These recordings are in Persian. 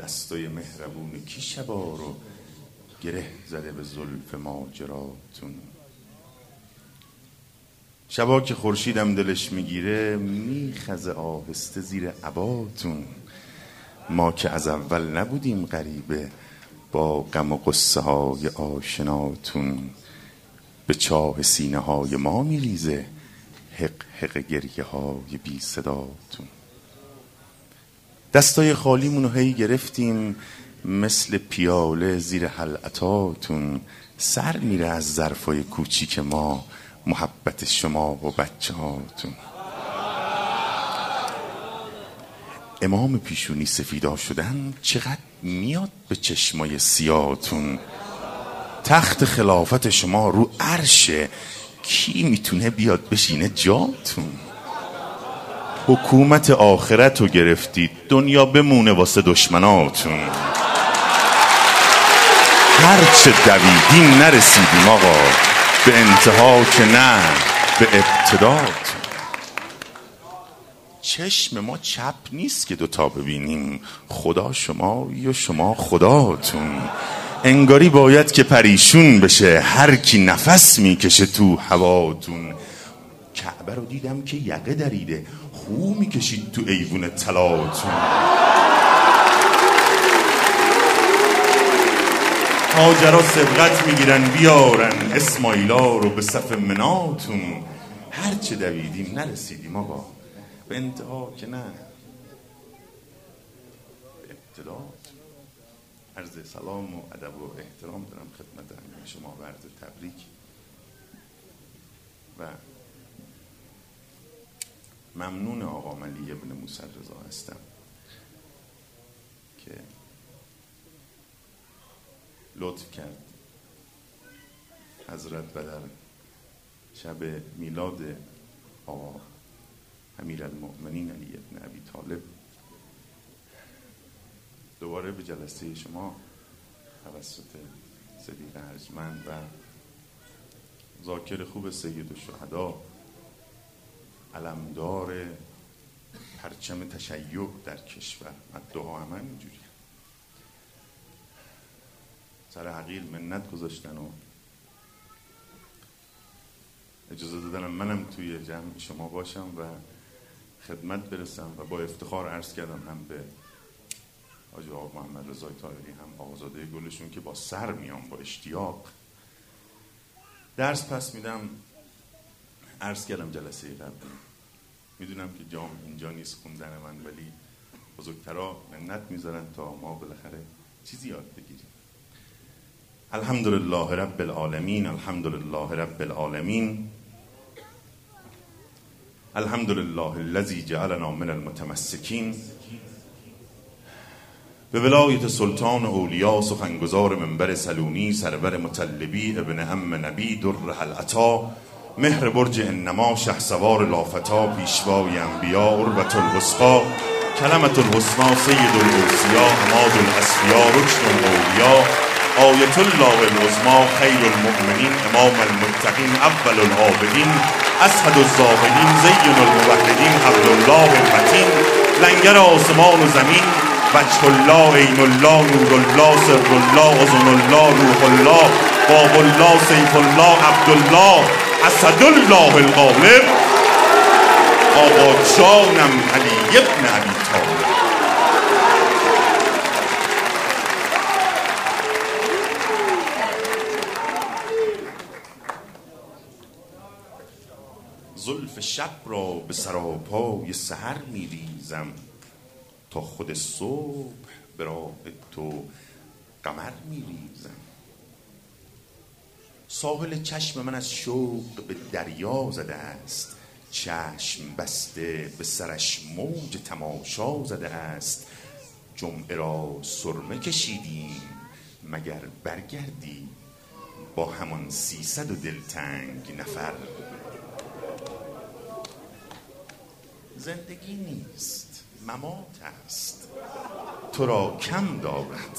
دستای مهربون کی شبا رو گره زده به زلف ماجراتون. شبا که خورشیدم دلش میگیره میخزه آهسته زیر عباتون. ما که از اول نبودیم غریبه با غم و قصه های آشناتون. به چاه سینه های ما میریزه حق حق گریه های بی صداتون. دستای خالیمونو هی گرفتیم مثل پیاله زیر حلقتاتون. سر میره از ظرفای کوچیک ما محبت شما و بچه هاتون. امام پیشونی سفیدا شدن چقدر میاد به چشمای سیاتون. تخت خلافت شما رو عرشه کی میتونه بیاد بشینه جاتون. حکومت آخرت رو گرفتید دنیا بمونه واسه دشمناتون. هرچه دویدیم نرسیدیم آقا به انتها که نه به ابتداتون. چشم ما چپ نیست که دوتا ببینیم، خدا شمایی و شما خداتون. انگاری باید که پریشون بشه هر کی نفس میکشه تو هواتون. کعبه رو دیدم که یقه دریده خو میکشید تو ایوون طلاتون. هاجرها سبقت میگیرن بیارن اسماعیلا رو به صف مناتون. هرچه دویدیم نرسیدیم آقا به انتها که نه به ابتداتون. عرض سلام و ادب و احترام دارم خدمت همه شما و عرض تبریک. و ممنون آقا ملی ابن موسی رضا هستم که لطف کرد حضرت و در شب میلاد آقا امیرالمؤمنین علی ابن ابی طالب دوباره به جلسه شما توسط صدیق ارجمند و ذاکر خوب سید الشهدا علمدار پرچم تشیع در کشور مدعا همه اینجوری سر عقیل منت گذاشتن و اجازه دادنم منم توی جمع شما باشم و خدمت برسم و با افتخار عرض کردم هم به حاجی آقا محمد رضای طاهری هم آقازاده گلشون که با سر میام با اشتیاق درس پس میدم. عرض کردم جلسه قبل میدونم که جام اینجا نیست خوندن من، ولی بزرگترها منت میذارن تا ما بالاخره چیزی یاد بگیریم. الحمدلله رب العالمین، الحمدلله رب العالمین، الحمدلله الذی جعلنا من المتمسکین. به ولایت سلطان اولیاء سخنگزار منبر سلونی سرور مطلبی ابن عم نبی در العطا مهر برج انما شهسوار لافتا پیشوای انبیا عروة الوثقی کلمة الحسنی سید الاوصیا عماد الاصفیا رکن الاولیا آیت الله العظمی خیر المؤمنین امام المتقین اول العابدین اسعد الزاهدین زین الموحدین حبل الله المتین لنگر آسمان و زمین وجه الله عین الله نور الله سر الله اذن الله روح الله باب الله سیف الله عبدالله اسد الله الغالب آقا جانم علی ابن ابی طالب. زلف شب را به سراپای سحر میریزم تا خود صبح به راه تو قمر میریزم. ساحل چشم من از شوق به دریا زده است، چشم بسته به سرش موج تماشا زده است. جمعه را سرمه کشیدیم مگر برگردی با همان 300 و دلتنگ نفر. زندگی نیست ممات است، تو را کم دارد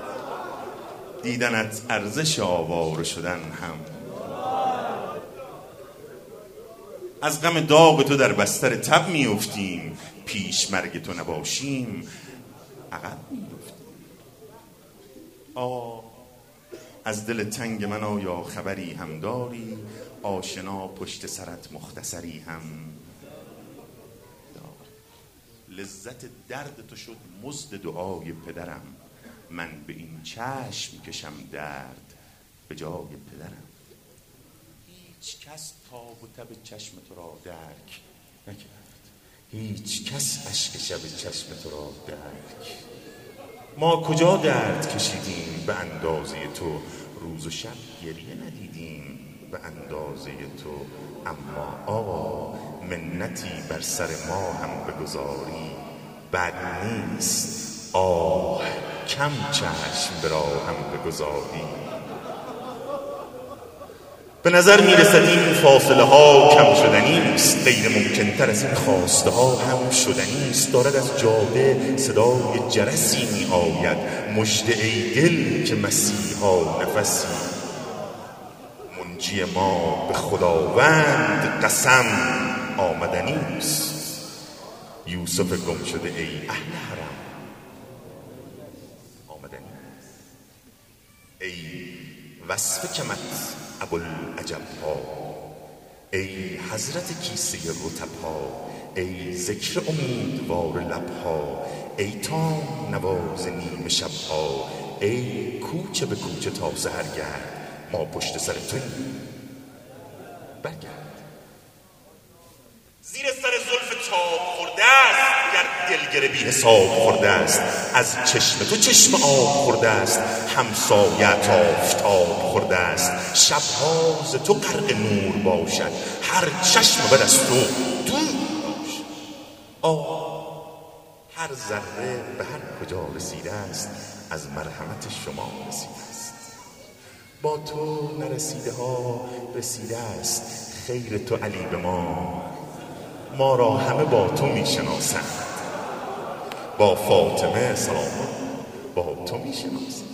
دیدنت ارزش آواره شدن هم. از غم داغ تو در بستر تب میافتیم، پیش مرگ تو نباشیم عقب میافتیم. از دل تنگ من آیا خبری هم داری؟ آشنا پشت سرت مختصری هم دار. لذت درد تو شد مزد دعای پدرم، من به این چشم کشم درد به جای پدرم. هیچ کس تاب و تب چشم تو را درک نکرد، هیچ کس اشک شب چشم تو را درک. ما کجا درد کشیدیم به اندازه تو، روز و شب گریه ندیدیم به اندازه تو. اما آقا منتی بر سر ما هم بگذاری بد نیست، کم چشم به راه هم بگذاری. به نظر میرسد این فاصله ها کم شدنیست، غیر ممکن تر از این خواسته ها هم شدنیست. دارد از جاده صدای جرسی می آید، مژده ای دل که مسیحا نفسی. منجی ما به خداوند قسم آمدنیست، یوسف گم شده ای اهل حرم آمدنیست. ای وصف کمت ابوالعجب ها، ای حضرت کیسه رطب ها، ای ذکر امیدوار لب ها، ای تام نواز نیمه شب ها، ای کوچه به کوچه تا سحرگرد. ما پشت سر توییم برگرد. زیر سر زلف تاب خورده است گر دلگره بی حساب خورده است، از چشم تو چشم آب خورده است، همسایت آفتاب خورده است. شبها ز تو غرق نور باشد، هر چشم بد از تو دور باشد. هر ذره به هر کجا رسیده است، از مرحمت شما رسیده است. با تو نرسیده ها رسیده است، خیر تو علی به ما را همه با تو میشناسند. با فاطمه سلام با تو میشناسند.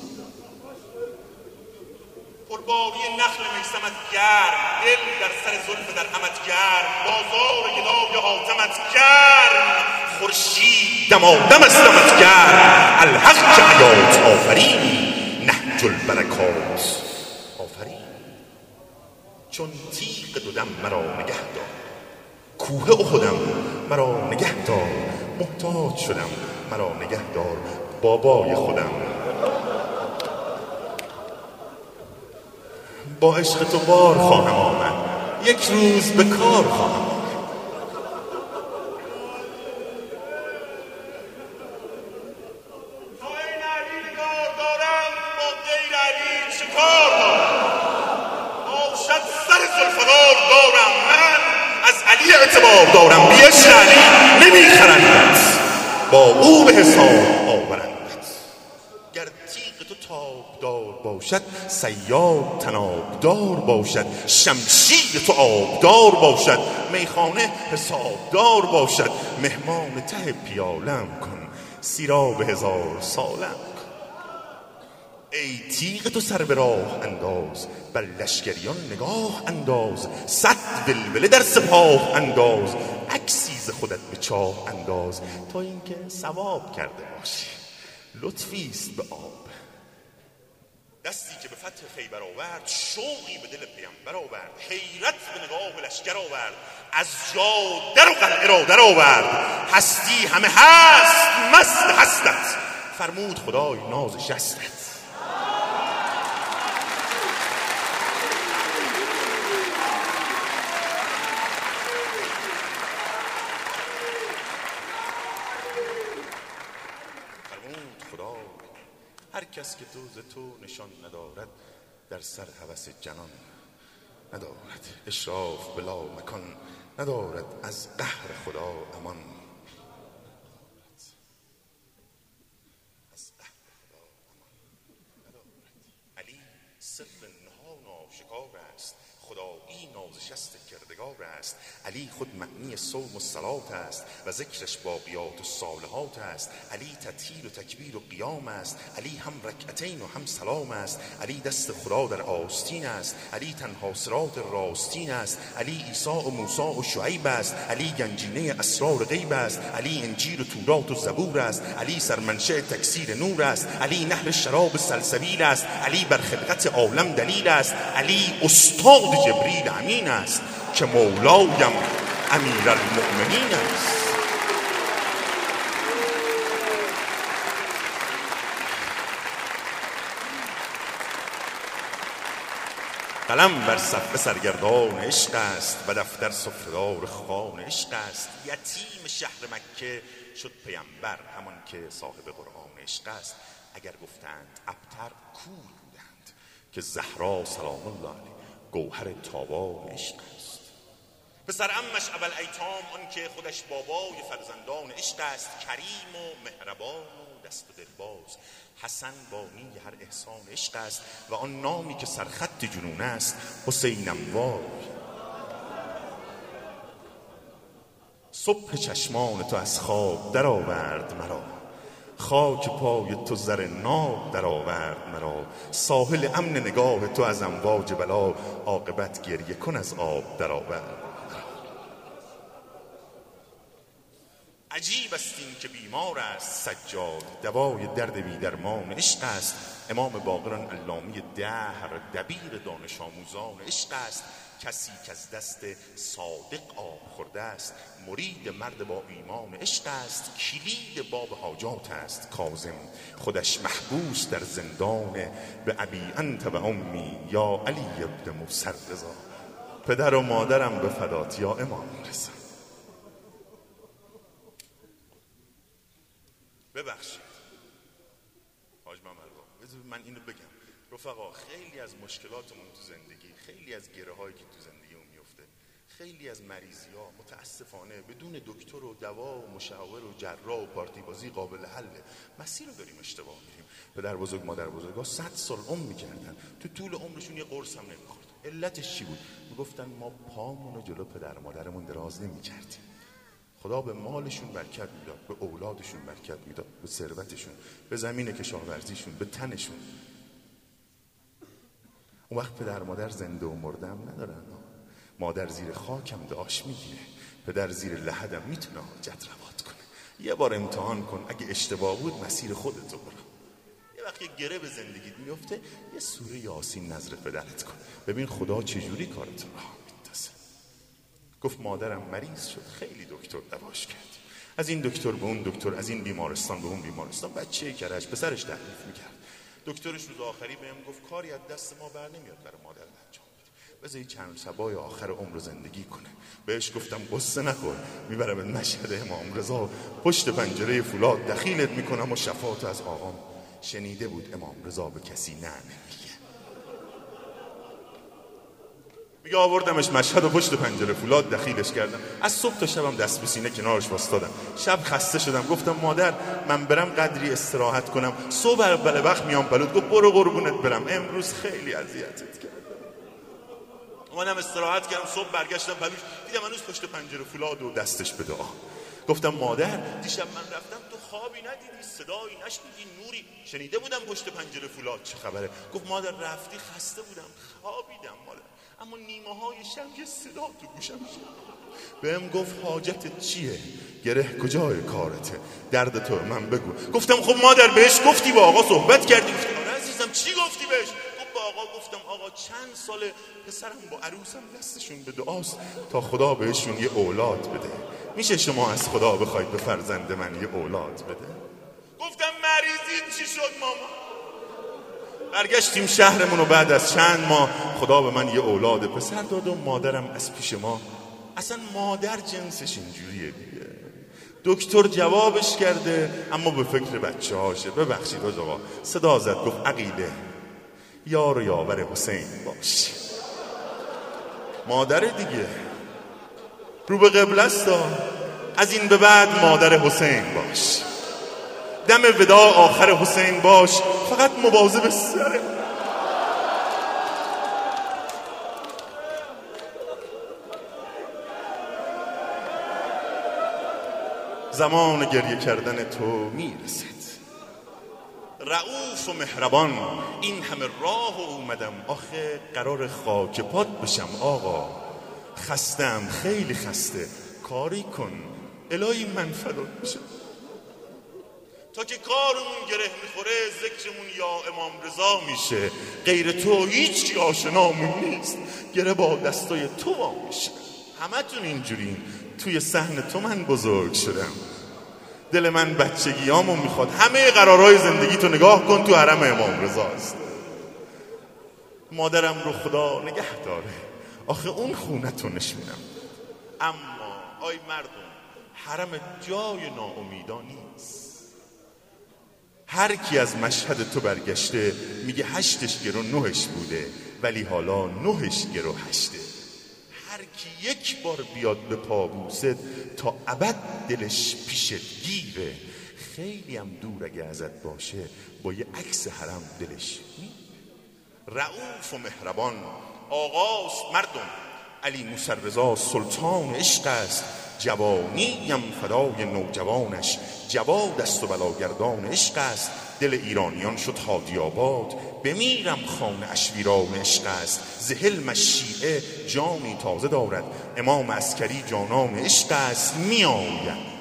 پرباری نخل میسمت گرم، دل در سر زلف در همت گرم، بازار گدای حاتمت گرم، خورشید دمادم از دمت گرم. الحق که حیات آفرین، نهج البرکات آفرین. چون تیغ دو دم مرا نگه دار، کوه احدم مرا نگه دار. محتاج شدم مرا نگه دار، بابای خودم. با عشق تو بار خواهم آمد، یک روز به کار خواهم آمد. تا این علی نگار دارم با غیر علی چه کار دارم؟ باشد سر زلفقار دارم من، از علی اعتبار دارم. بی عشق علی نمیخرندت، با او به حساب آورندت. گر تیغ تو تابدار باشد، صیاد طنابدار باشد. شمشیر تو آبدار باشد، میخانه حسابدار باشد. مهمان ته پیالم کن، سیراب هزار سالم. ای تیغ تو سر به راه انداز، بر لشکریان نگاه انداز. صد ولوله در سپاه انداز، عکسی ز خودت به چاه انداز. تا اینکه ثواب کرده باشی لطفیست به آب. دستی که به فتح خیبر آورد، شوقی به دل پیمبر آورد. حیرت به نگاه لشکر آورد، از جا در و قلعه را در آورد. هستی همه هست مست هستت، فرمود خدای ناز شستت. هر کس که تو ز تو نشان ندارد، در سر هوس جنان ندارد. اشراف بلا مکان ندارد، از قهر خدا امان. از قهر خدا امان ندارد. علی سر نهان آشکار است، خدایی نازشست کردگار است. علی خود معنی صوم و صلات است و ذکرش باقیات و صالحات است. علی تطهیر و تکبیر و قیام است، علی هم رکعتین و هم سلام است. علی دست خدا در آستین است، علی تنها صراط راستین است. علی عیسی و موسی و شعیب است، علی گنجینه اسرار غیب است. علی انجیل و تورات و زبور است، علی سرمنشأ تکثیر نور است. علی نهر شراب سلسبیل است، علی بر خلقت عالم دلیل است. علی استاد جبریل امین است که مولایم امیرالمؤمنین است. قلم بر صفحه سرگردان عشق است و دفتر سفره‌دار خوان عشق است. یتیم شهر مکه شد پیامبر، همان که صاحب قرآن عشق است. اگر گفتند ابتر کور بودند که زهرا سلام الله علیها گوهر تابان عشق است. پسر عمش ابوالایتام آن که خودش بابای فرزندان عشق است. کریم و مهربان و دست و دلباز، حسن بانی هر احسان عشق است. و آن نامی که سرخط جنون است، حسینم وای. صبح چشمان تو از خواب در آورد مرا، خاک پای تو زر ناب در آورد مرا. ساحل امن نگاه تو از امواج بلا، عاقبت گریه کن از آب در آورد. عجیب است این که بیمار است سجاد، دوای درد بی درمان عشق است. امام باقران علامی دهر، دبیر دانش آموزان عشق است. کسی که از دست صادق آب خورده است، مرید مرد با ایمان عشق است. کلید باب حاجات است کاظم، خودش محبوس در زندان. به ابی انت و امی یا علی ابن موسی رضا، پدر و مادرم به فدات یا امام رضا. ببخشید حاج محمد، من اینو بگم رفقا، خیلی از مشکلاتمون تو زندگی، خیلی از گره هایی که تو زندگیمون میفته، خیلی از مریضی ها متاسفانه بدون دکتر و دوا و مشاور و جراح و پارتی بازی قابل حله. مسیر رو داریم اشتباه میریم. پدر بزرگ مادر بزرگا 100 سال عمر میکردن، تو طول عمرشون یه قرص هم نمیخورد. علتش چی بود؟ میگفتن ما پامون رو جلو پدر مادرمون دراز نمیکردیم. خدا به مالشون برکت میداد، به اولادشون برکت میداد، به ثروتشون، به زمین کشاورزیشون، به تنشون. اون وقت پدر مادر زنده و مردم ندارن. مادر زیر خاکم داشت میگیره، پدر زیر لحدم میتونه حاجت روات کنه. یه بار امتحان کن، اگه اشتباه بود مسیر خودتو برو. یه وقت یه گره به زندگیت میفته، یه سوره یاسین نظر پدرت کن، ببین خدا چجوری کارتو راه میندازه. گفت مادرم مریض شد، خیلی دکتر دواش کرد، از این دکتر به اون دکتر، از این بیمارستان به اون بیمارستان. بچه کرج پسرش تحریف میکرد. دکترش روز آخری بهم گفت کاری از دست ما بر نمیاد برای مادر انجام بدی، بذار چند شبای آخر عمر زندگی کنه. بهش گفتم قصه نخور، میبرم به مشهد امام رضا، پشت پنجره فولاد دخیلت میکنم و شفاعت از آقام. شنیده بود امام رضا به کسی نه نمیگه. میگه آوردمش مشهد و پشت پنجره فولاد دخیلش کردم. از صبح تا شبم دست به سینه کنارش واسطادم. شب خسته شدم، گفتم مادر من برم قدری استراحت کنم، صبح اول وقت میام بلود. گفت برو قربونت برم، امروز خیلی اذیتت کردم. اومدم استراحت کردم، صبح برگشتم پلوش، دیدم هنوز پشت پنجره فولاد و دستش به دعا. گفتم مادر دیشب من رفتم تو خوابی ندیدی، صدایی نشنیدی، نوری؟ شنیده بودم پشت پنجره فولاد چه خبره؟ گفت مادر رفتی خسته بودم خوابیدم مادر، اما نیمه های شب یه صدا تو گوشم شد. بهم گفت حاجتت چیه؟ گره کجای کارته؟ درد تو من بگو. گفتم خب مادر بهش گفتی با آقا صحبت کردی؟ گفتم آره عزیزم چی گفتی بهش؟ گفت با آقا گفتم آقا چند ساله پسرم با عروسم دستشون به دعاست تا خدا بهشون یه اولاد بده، میشه شما از خدا بخواید به فرزند من یه اولاد بده؟ گفتم مریضی چی شد ماما؟ برگشتیم شهرمون و بعد از چند ماه خدا به من یه اولاد پسر داد و مادرم از پیش ما. اصلا مادر جنسش اینجوریه دیگه. دکتر جوابش کرده اما به فکر بچه هاشه. ببخشید آقا صدا زد گفت عقیله یار و یاور حسین باش. مادر دیگه رو به قبله است، از این به بعد مادر حسین باش. دم وداع آخر حسین باش، فقط مواظب سره. زمان گریه کردن تو میرسد. رؤوف و مهربان این همه راه اومدم، آخه قرار خاک پات بشم آقا. خستم خیلی خسته، کاری کن الهی من فدات بشم. تا که کارمون گره میخوره ذکرمون یا امام رضا میشه، غیر تو هیچ کی آشنامون نیست، گره با دستای تو وا میشه. همتون اینجورین، توی صحن تو من بزرگ شدم. دل من بچگیامو میخواد، همه قرارهای زندگی تو نگاه کن تو حرم امام رضا است. مادرم رو خدا نگه داره، آخه اون خونتو نشونم. اما آی مردم، حرم جای ناامیدا نیست. هر کی از مشهد تو برگشته میگه 8ش گرو 9ش بوده، ولی حالا 9ش گرو 8ه. هر کی یک بار بیاد به پابوست تا ابد دلش پیشت گیره. خیلی هم دور اگه ازت باشه با یه عکس حرم دلش رؤوف و مهربان. آقاست مردم علی موسی رضا سلطان عشق است. جوانیم فدای نوجوانش، جواد است و بلاگردان عشق است. دل ایرانیان شد هادی آباد، بمیرم خانه اشویران عشق است. ز حلمش شیعه جانی تازه دارد، امام عسکری جانان عشق است. می آید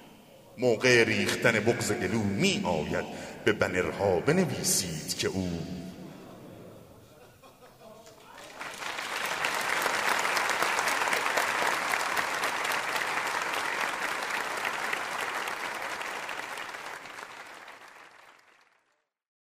موقع ریختن بغض گلو، می آید به بنرها بنویسید که او